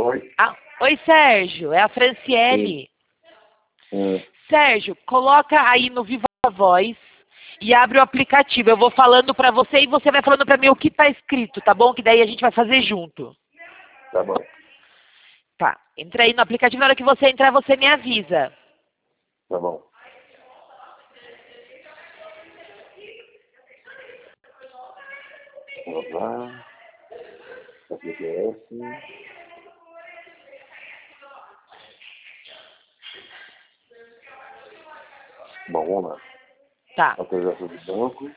Oi. Oi, Sérgio, é a Franciele. Sérgio, coloca aí no Viva Voz e abre o aplicativo. Eu vou falando pra você e você vai falando pra mim o que tá escrito, tá bom? Que daí a gente vai fazer junto. Tá bom. Tá, entra aí no aplicativo, na hora que você entrar, você me avisa. Tá bom. Vamos lá. GPS. Bom, vamos lá. Tá. Autorização do banco.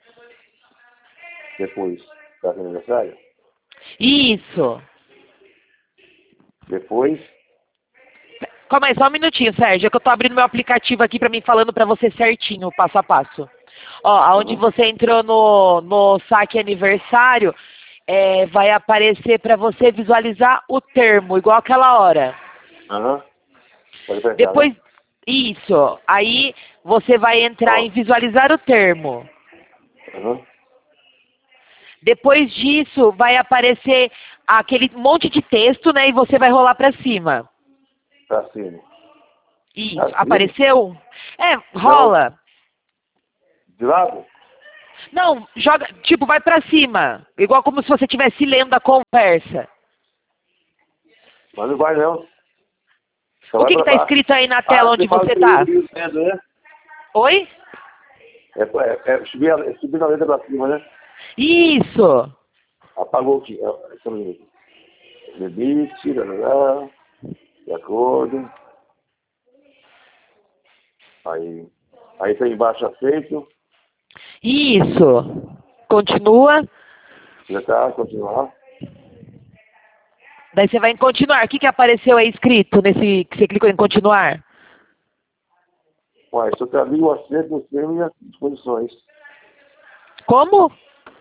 Depois, data de aniversário. Isso. Depois, Calma aí, só um minutinho, Sérgio. É que eu tô abrindo meu aplicativo aqui pra mim falando pra você certinho, o passo a passo. Ó, aonde você entrou no saque aniversário, vai aparecer pra você visualizar o termo, igual aquela hora. pode apertar, Depois, né? isso. Aí você vai entrar em visualizar o termo. Depois disso, vai aparecer aquele monte de texto, né? E você vai rolar pra cima. Pra cima. Isso. Pra cima? Apareceu? Rola. De lado? Não, joga, tipo, vai pra cima. Igual como se você estivesse lendo a conversa. Mas não vai não. Só O vai que pra tá baixo. escrito aí na tela onde fala você que tá? né? Oi? Subir na letra pra cima, né? Isso. Apagou aqui. Limite, de acordo. Aí tá embaixo aceito. Isso. Continua. Clicar, continuar. Daí você vai em continuar. O que apareceu aí escrito nesse que você clicou em continuar? Ué, só tá ali o aceito do termo e as disposições. Como?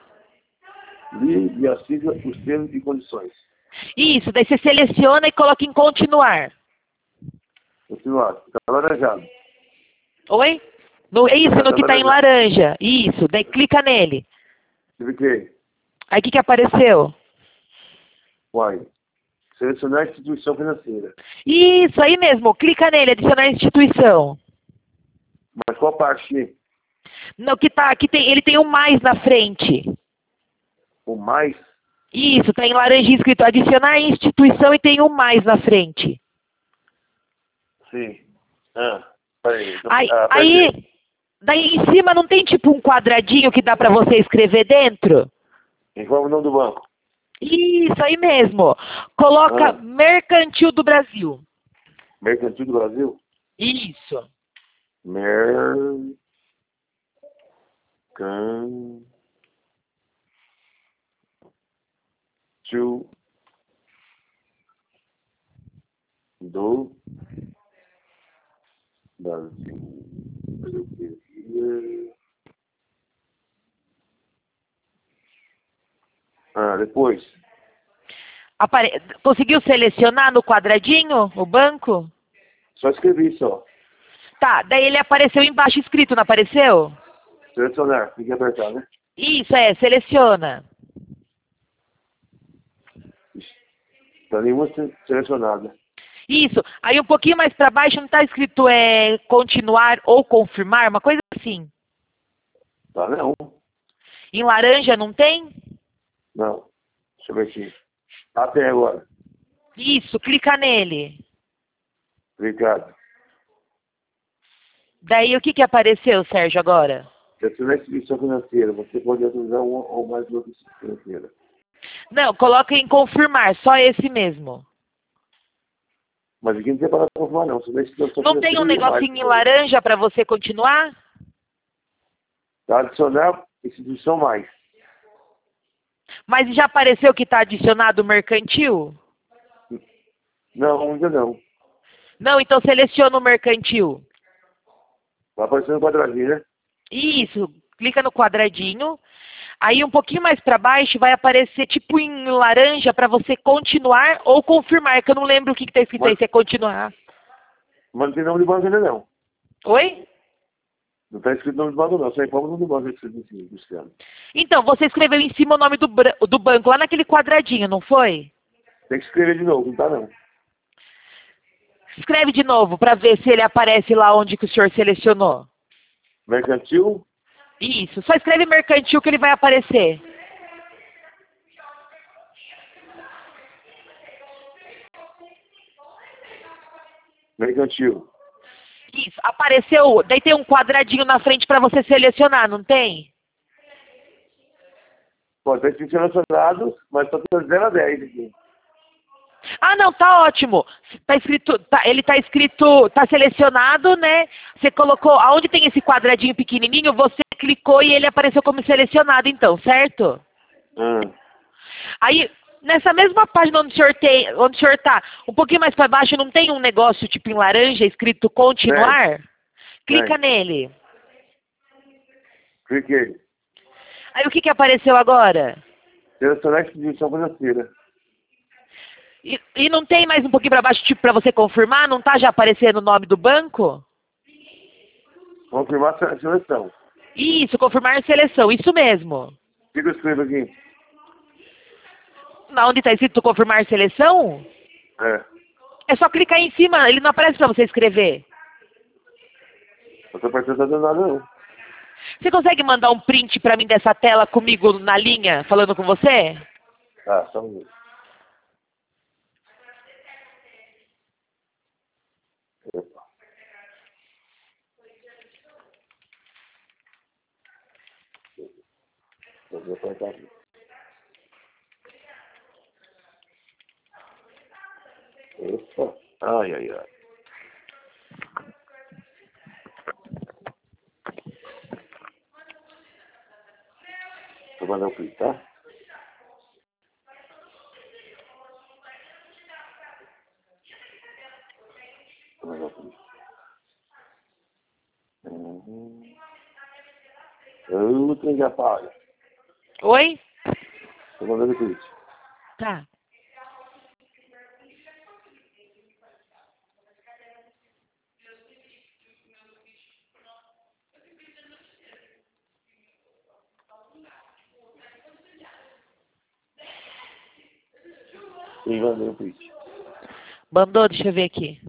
Li e assina os termos e condições. Isso. Daí você seleciona e coloca em continuar. Continuar. Tá laranjado. Oi? Isso, no que tá em laranja. Isso. Daí clica nele. Cliquei. Aí o que apareceu? Uai. Selecionar a instituição financeira. Isso, aí mesmo. Clica nele, adicionar instituição. Mas qual parte? No que tá, ele tem um mais na frente. O mais? Isso, tá em laranja escrito adicionar instituição e tem um mais na frente. Sim. Peraí. Daí em cima não tem tipo um quadradinho que dá pra você escrever dentro? Informa o nome do banco. Isso, aí mesmo. Coloca Mercantil do Brasil. Mercantil do Brasil? Isso. Mercantil do Brasil. Depois. Conseguiu selecionar no quadradinho o banco? Só escrevi só. Tá, daí ele apareceu embaixo escrito, não apareceu? Selecionar. Tem que apertar, né? Isso, seleciona. Tá nenhuma selecionada. Isso. Aí um pouquinho mais para baixo não está escrito continuar ou confirmar, uma coisa assim. Tá não. Em laranja não tem? Não. Deixa eu ver aqui. Até agora. Isso, clica nele. Clicado. Daí o que apareceu, Sérgio, agora? Selecionar a instituição financeira. Você pode autorizar uma ou mais de outra instituição financeira. Não, coloca em confirmar, só esse mesmo. Mas aqui não tem para confirmar não. Não tem um negocinho em laranja para você continuar? Tá, adicionar instituição mais. Mas já apareceu que está adicionado mercantil? Não, ainda não. Não, então seleciona o mercantil. Vai aparecer no quadradinho, né? Isso, clica no quadradinho. Aí um pouquinho mais para baixo vai aparecer tipo em laranja para você continuar ou confirmar, que eu não lembro o que está escrito aí, se é continuar. Mas não tem nome de banco ainda não. Oi? Não está escrito nome de banco não, só informa o nome do banco escrito em cima, Luciano. Então, você escreveu em cima o nome do banco, lá naquele quadradinho, não foi? Tem que escrever de novo, não tá não. Escreve de novo para ver se ele aparece lá onde que o senhor selecionou. Mercantil, Isso, só escreve mercantil que ele vai aparecer. mercantil. Isso, apareceu, daí tem um quadradinho na frente para você selecionar, não tem? Pode estar escrito selecionado, mas só tem 0 a 10 aqui. Ah, não, tá ótimo. Tá escrito, ele tá escrito, tá selecionado, né? Você colocou, aonde tem esse quadradinho pequenininho, você clicou e ele apareceu como selecionado, então, certo? Ah, Aí, nessa mesma página onde o senhor tá, um pouquinho mais para baixo, não tem um negócio tipo em laranja escrito continuar? Clica nele. cliquei. Aí o que que apareceu agora? Selecionar a instituição financeira. E não tem mais um pouquinho para baixo, tipo, para você confirmar? Não tá já aparecendo o nome do banco? Confirmar a seleção. Isso, confirmar seleção, isso mesmo. O que eu escrevo aqui? Na onde está escrito confirmar seleção? É. É só clicar em cima, ele não aparece para você escrever. Eu tô apertando, não tá dando nada não. Você consegue mandar um print para mim dessa tela comigo na linha, falando com você? Tá, só um minuto. Opa. Eu vou apertar aqui. Opa. Ai, ai, ai. Vou mandar o print, tá? Vou mandar o print. O trem já paga. Oi? Tô mandando o print. Tá. Sim, mandei o print. Mandou, deixa eu ver aqui.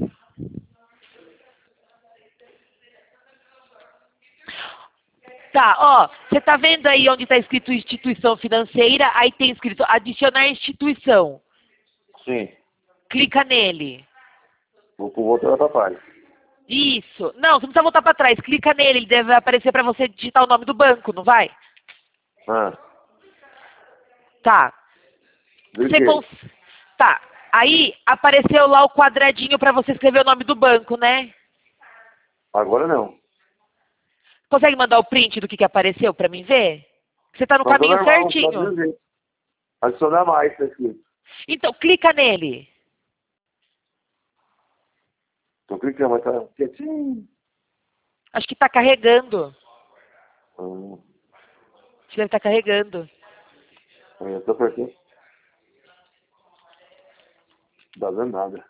Tá, ó, você tá vendo aí onde está escrito instituição financeira, aí tem escrito adicionar instituição. Sim. Clica nele. Vou voltar pra página. Isso. Não, você não precisa voltar para trás. Clica nele, ele deve aparecer para você digitar o nome do banco, não vai? Ah, Tá. cliquei. Tá. Aí apareceu lá o quadradinho para você escrever o nome do banco, né? Agora não. Consegue mandar o print do que apareceu para mim ver? Você tá no Mandou caminho normal, só certinho. dizer. Adicionar mais, tá escrito. Então, clica nele. Tô clicando, mas tá quietinho. Acho que tá carregando. Ah, Acho que deve estar carregando. eu tô apertando. Não tá dando nada.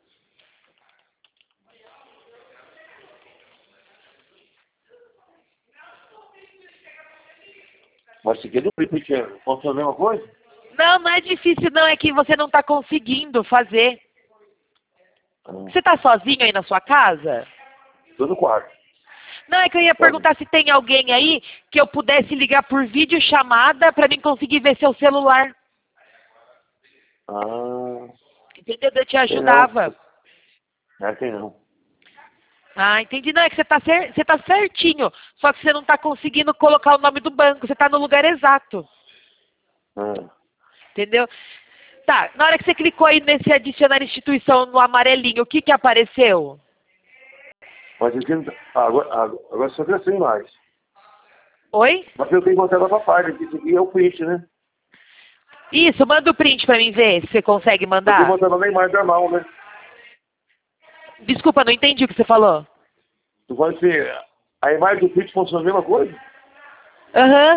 Mas se quer do print, posso fazer a mesma coisa? Não, não é difícil não, é que você não tá conseguindo fazer. Ah, Você tá sozinho aí na sua casa? tô no quarto. Não, é que eu ia perguntar se tem alguém aí que eu pudesse ligar por videochamada para mim conseguir ver seu celular. Ah, Entendeu? Eu te tem ajudava. não. É, tem não. Ah, entendi. Não, é que você tá certinho. Só que você não tá conseguindo colocar o nome do banco. Você tá no lugar exato. Ah, Entendeu? Tá, na hora que você clicou aí nesse adicionar instituição no amarelinho, o que que apareceu? mas aqui não tá. Agora só que assim mais. Oi? Mas eu tenho que botar ela pra parte, porque isso aqui é o print, né? Isso, manda o print pra mim ver se você consegue Eu tenho que mandar. botar ela na imagem normal, né? Desculpa, não entendi o que você falou. Tu pode ser. A imagem do print funciona a mesma coisa? Aham.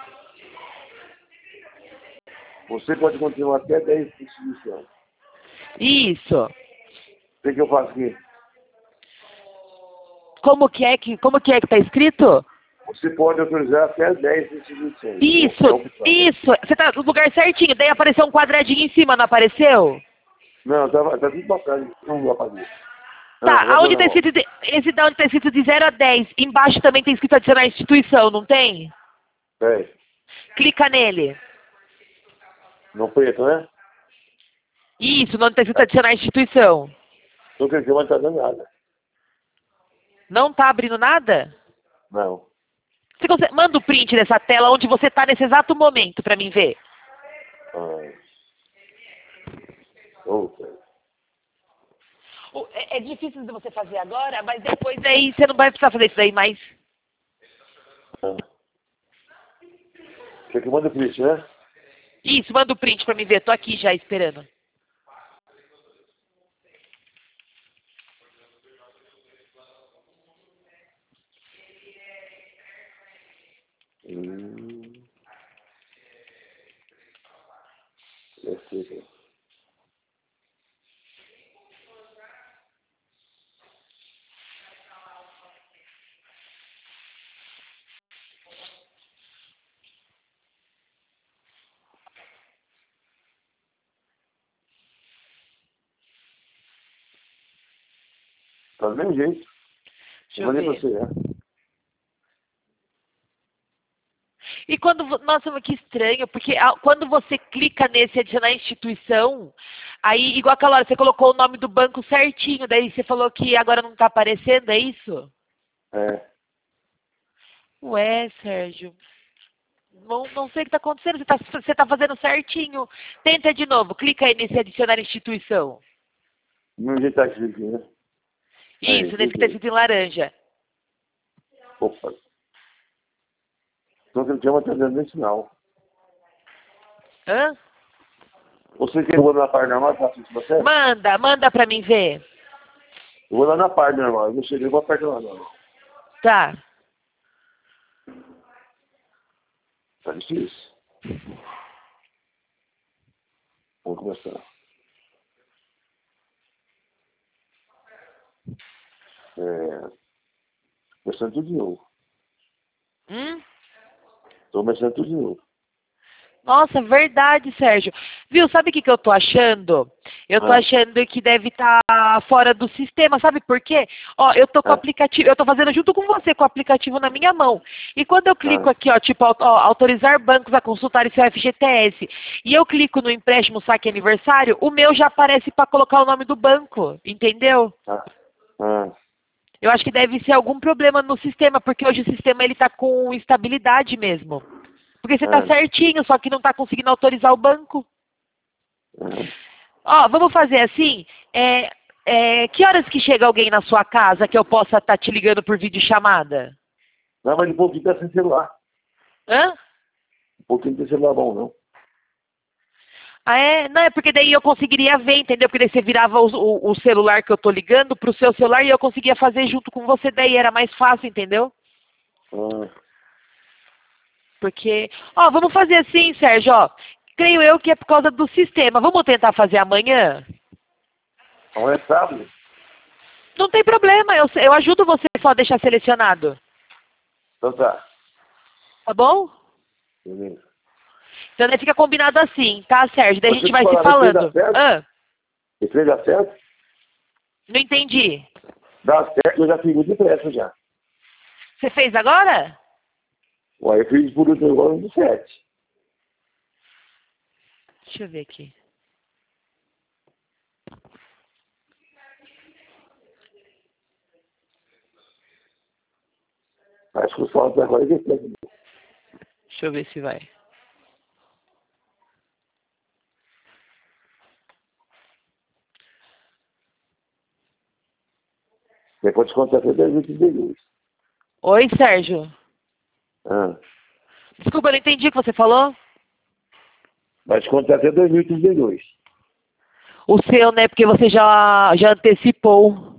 Você pode continuar até 10 instituições. Isso. O que eu faço aqui? Como que é que tá escrito? Você pode autorizar até 10 instituições. Isso, É opção. isso. Você tá no lugar certinho. Daí apareceu um quadradinho em cima, não apareceu? Não, tá tudo bacana. Não apagou. Tá, aonde tá não. escrito, esse da onde tá escrito de 0 a 10, embaixo também tem escrito adicionar instituição, não tem? É, Clica nele. no preto, né? Isso, onde tá escrito adicionar instituição. Não quer dizer, mas não tá dando nada. Não tá abrindo nada? Não. Manda o print dessa tela onde você tá nesse exato momento pra mim ver. Outra. É difícil de você fazer agora, mas depois aí você não vai precisar fazer isso daí mais. Quer que manda o print, né? Isso, manda o print pra mim ver. Tô aqui já esperando. Esse. Tá do mesmo jeito. Deixa eu Mandei pra ver. você, né? E quando... Nossa, que estranho, porque quando você clica nesse adicionar instituição, aí, igual aquela hora, você colocou o nome do banco certinho, daí você falou que agora não tá aparecendo, é isso? É. Ué, Sérgio. Não sei o que tá acontecendo, você tá fazendo certinho. Tenta de novo, clica aí nesse adicionar instituição. Do mesmo jeito tá escrito aqui, né? Isso, nesse que tá escrito em laranja. Opa. Então você chama atendendo nem sinal. Hã? Você quer que eu vou na parte normal, tá assim com você? Manda pra mim ver. Eu vou lá na parte normal. Eu não cheguei, eu vou apertar lá normal. Tá. Tá difícil. Vamos começar. Começando tudo de novo. Tô começando tudo de novo. Nossa, verdade, Sérgio. Viu, sabe o que eu tô achando? Eu tô achando que deve estar fora do sistema, sabe por quê? Ó, eu tô com o aplicativo, eu tô fazendo junto com você com o aplicativo na minha mão. E quando eu clico aqui, ó, tipo, autorizar bancos a consultarem seu FGTS, e eu clico no empréstimo saque aniversário, o meu já aparece para colocar o nome do banco, entendeu? Eu acho que deve ser algum problema no sistema, porque hoje o sistema ele tá com instabilidade mesmo. Porque você tá certinho, só que não tá conseguindo autorizar o banco. Ó, vamos fazer assim, que horas que chega alguém na sua casa que eu possa estar te ligando por videochamada? Não, mas um pouquinho tá sem celular. Hã? Um pouquinho não tem celular bom, não. Ah, é? Não, é porque daí eu conseguiria ver, entendeu? Porque daí você virava o celular que eu tô ligando pro seu celular e eu conseguia fazer junto com você, daí era mais fácil, entendeu? Porque, ó, vamos fazer assim, Sérgio, ó. Creio eu que é por causa do sistema. Vamos tentar fazer amanhã? Amanhã é sábado? Não tem problema, eu ajudo você só a deixar selecionado. Então tá. Tá bom? Beleza. Então daí fica combinado assim, tá, Sérgio? Daí a gente vai se Esse falando. trem dá certo? Não entendi. Dá certo, eu já fiz muito depressa já. Você fez agora? Ué, eu fiz por último agora no 7. Deixa eu ver aqui. Acho que os falam agora é depressa. Deixa eu ver se vai. Depois descontar até 2022. Oi, Sérgio. Desculpa, eu não entendi o que você falou. Vai descontar até 2032. O seu, né? Porque você já antecipou.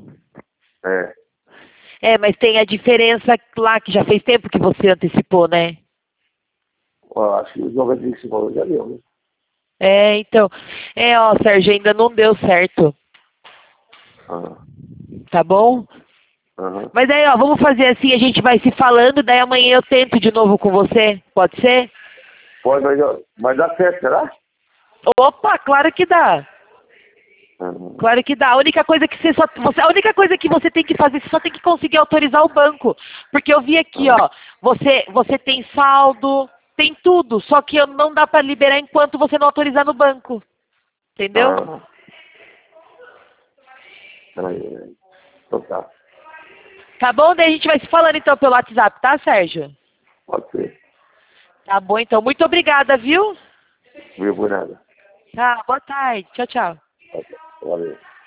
Mas tem a diferença lá, que já fez tempo que você antecipou, né? Acho que os 95 que você falou já deu, né? Então. Ó, Sérgio, ainda não deu certo. Tá bom? Aham. Mas aí, ó, vamos fazer assim, a gente vai se falando, daí amanhã eu tento de novo com você, pode ser? Pode, mas dá certo, será? Opa, claro que dá. Aham. Claro que dá. A única coisa que a única coisa que você tem que fazer, você só tem que conseguir autorizar o banco. Porque eu vi aqui, ó, você tem saldo, tem tudo, só que não dá para liberar enquanto você não autorizar no banco. Entendeu? Ah, aí. Então tá. Tá bom? Daí a gente vai se falando então pelo WhatsApp, tá, Sérgio? Pode ser. Tá bom, então. Muito obrigada, viu? Viu por nada. Tá, boa tarde. Tchau, tchau. Tá, valeu.